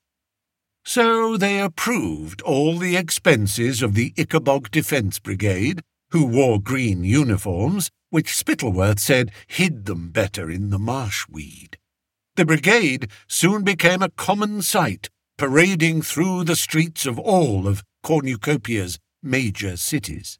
So they approved all the expenses of the Ichabod Defence Brigade, who wore green uniforms, which Spittleworth said hid them better in the marshweed. The brigade soon became a common sight, parading through the streets of all of Cornucopia's major cities.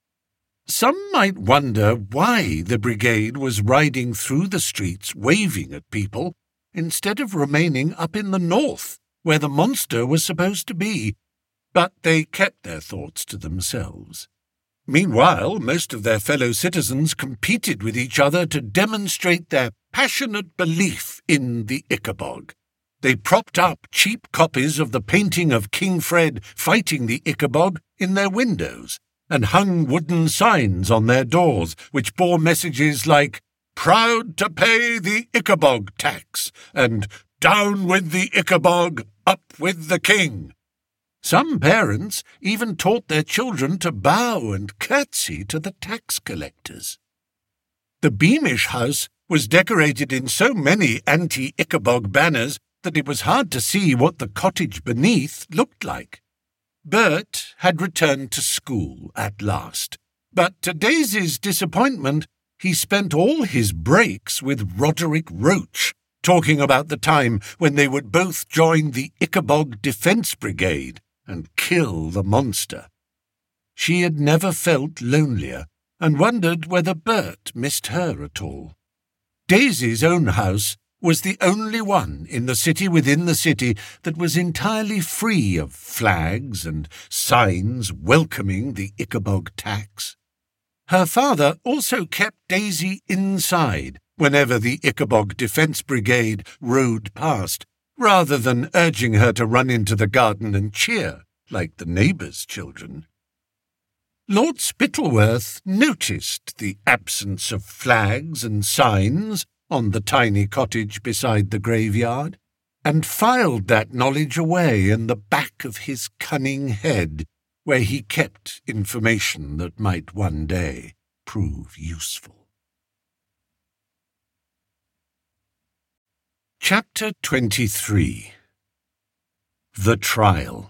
Some might wonder why the brigade was riding through the streets waving at people instead of remaining up in the north, where the monster was supposed to be, but they kept their thoughts to themselves. Meanwhile, most of their fellow citizens competed with each other to demonstrate their passionate belief in the Ichabod. They propped up cheap copies of the painting of King Fred fighting the Ichabod in their windows, and hung wooden signs on their doors which bore messages like, "Proud to pay the Ichabod tax," and "Down with the Ichabod, up with the king." Some parents even taught their children to bow and curtsy to the tax collectors. The Beamish house was decorated in so many anti-Ichabod banners that it was hard to see what the cottage beneath looked like. Bert had returned to school at last, but to Daisy's disappointment, he spent all his breaks with Roderick Roach, talking about the time when they would both join the Ichabod Defence Brigade and kill the monster. She had never felt lonelier, and wondered whether Bert missed her at all. Daisy's own house was the only one in the city within the city that was entirely free of flags and signs welcoming the Ichabod tax. Her father also kept Daisy inside whenever the Ichabod Defence Brigade rode past, rather than urging her to run into the garden and cheer, like the neighbours' children. Lord Spittleworth noticed the absence of flags and signs on the tiny cottage beside the graveyard, and filed that knowledge away in the back of his cunning head, where he kept information that might one day prove useful. Chapter twenty-three. The Trial.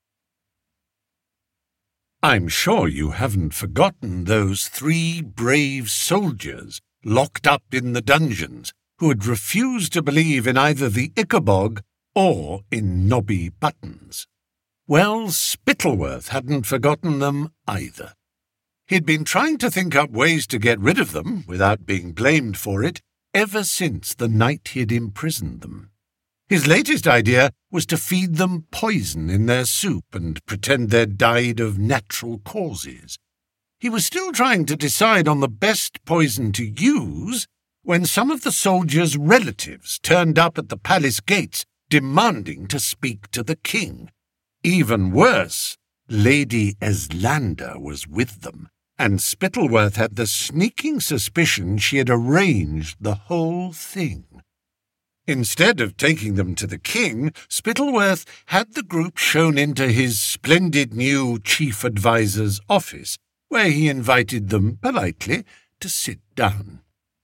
I'm sure you haven't forgotten those three brave soldiers locked up in the dungeons who had refused to believe in either the Ichabod or in Nobby Buttons. Well, Spittleworth hadn't forgotten them either. He'd been trying to think up ways to get rid of them without being blamed for it ever since the night he'd imprisoned them. His latest idea was to feed them poison in their soup and pretend they'd died of natural causes. He was still trying to decide on the best poison to use when some of the soldiers' relatives turned up at the palace gates demanding to speak to the king. Even worse, Lady Eslander was with them, and Spittleworth had the sneaking suspicion she had arranged the whole thing. Instead of taking them to the king, Spittleworth had the group shown into his splendid new chief advisor's office, where he invited them politely to sit down.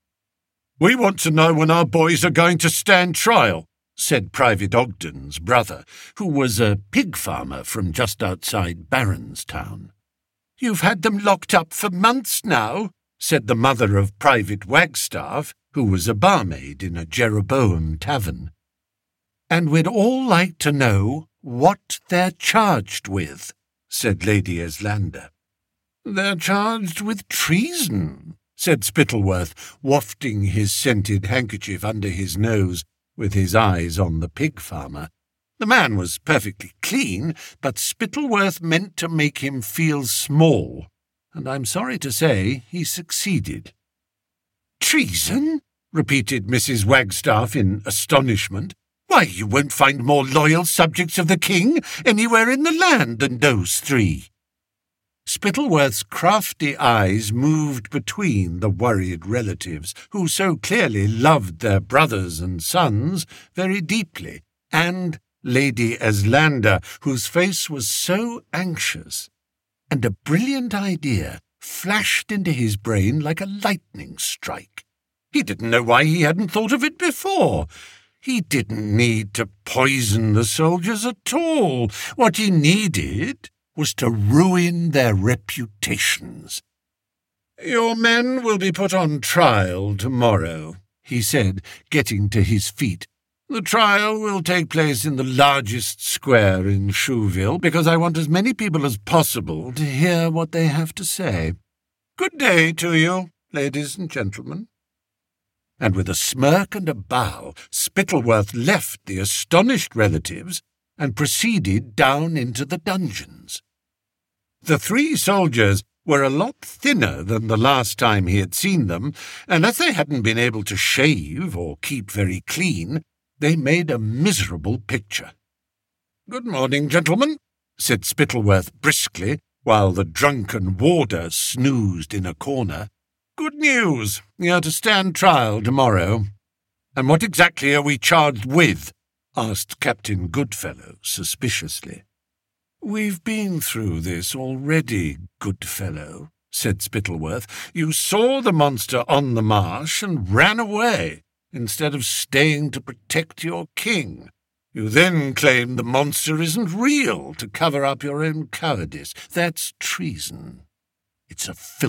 "We want to know when our boys are going to stand trial," said Private Ogden's brother, who was a pig farmer from just outside Baronstown. "You've had them locked up for months now," said the mother of Private Wagstaff, who was a barmaid in a Jeroboam tavern. "And we'd all like to know what they're charged with," said Lady Eslander. "They're charged with treason," said Spittleworth, wafting his scented handkerchief under his nose, with his eyes on the pig farmer. The man was perfectly clean, but Spittleworth meant to make him feel small, and I'm sorry to say he succeeded. "Treason?" repeated Missus Wagstaff in astonishment. "Why, you won't find more loyal subjects of the king anywhere in the land than those three." Spittleworth's crafty eyes moved between the worried relatives, who so clearly loved their brothers and sons very deeply, and Lady Eslander, whose face was so anxious, and a brilliant idea flashed into his brain like a lightning strike. He didn't know why he hadn't thought of it before. He didn't need to poison the soldiers at all. What he needed was to ruin their reputations. "Your men will be put on trial tomorrow," he said, getting to his feet. "The trial will take place in the largest square in Shoeville, because I want as many people as possible to hear what they have to say. Good day to you, ladies and gentlemen." And with a smirk and a bow, Spittleworth left the astonished relatives and proceeded down into the dungeons. The three soldiers were a lot thinner than the last time he had seen them, and as they hadn't been able to shave or keep very clean, they made a miserable picture. "Good morning, gentlemen," said Spittleworth briskly, while the drunken warder snoozed in a corner. "Good news. You're to stand trial tomorrow." "And what exactly are we charged with?" asked Captain Goodfellow suspiciously. "We've been through this already, Goodfellow," said Spittleworth. "You saw the monster on the marsh and ran away, instead of staying to protect your king. You then claim the monster isn't real to cover up your own cowardice. That's treason. It's a filthy